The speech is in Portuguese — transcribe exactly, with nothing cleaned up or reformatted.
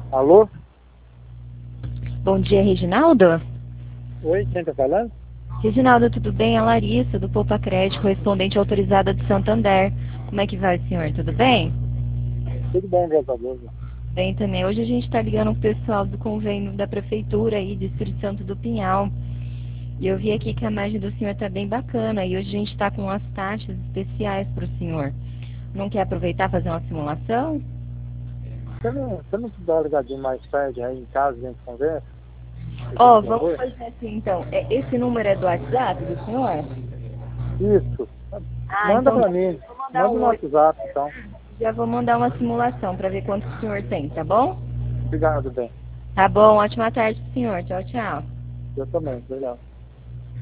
Alô? Bom dia, Reginaldo. Oi, quem tá falando? Reginaldo, tudo bem? É a Larissa, do Poupa Crédito, correspondente autorizada de Santander. Como é que vai, senhor? Tudo bem? Tudo bom, graças a Deus. Bem também. Hoje a gente está ligando com o pessoal do convênio da Prefeitura aí, de Espírito Santo do Pinhal. E eu vi aqui que a margem do senhor está bem bacana. E hoje a gente está com as taxas especiais para o senhor. Não quer aproveitar e fazer uma simulação? Você não, você não dá uma ligadinha mais tarde aí em casa, a gente conversa? Ó, Por vamos favor? fazer assim então. É, esse número é do WhatsApp do senhor? Isso. Ah, Manda então pra já mim. vou mandar Manda um no oi. WhatsApp, então. Já vou mandar uma simulação para ver quanto o senhor tem, tá bom? Obrigado, bem. Tá bom, ótima tarde, senhor. Tchau, tchau. Eu também, obrigado.